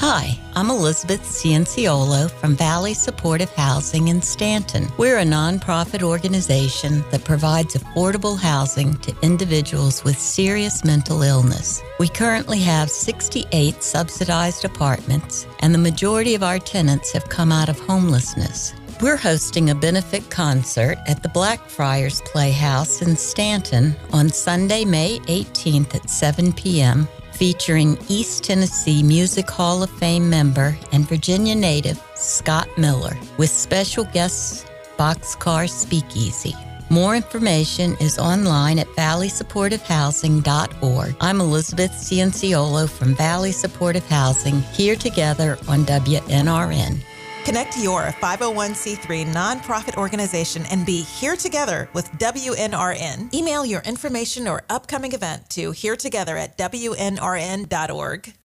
Hi, I'm Elizabeth Cianciolo from Valley Supportive Housing in Stanton. We're a nonprofit organization that provides affordable housing to individuals with serious mental illness. We currently have 68 subsidized apartments, and the majority of our tenants have come out of homelessness. We're hosting a benefit concert at the Blackfriars Playhouse in Stanton on Sunday, May 18th at 7 p.m., featuring East Tennessee Music Hall of Fame member and Virginia native Scott Miller, with special guests Boxcar Speakeasy. More information is online at valleysupportivehousing.org. I'm Elizabeth Cianciolo from Valley Supportive Housing, here together on WNRN. Connect your 501c3 nonprofit organization and be here together with WNRN. Email your information or upcoming event to heretogether@WNRN.org.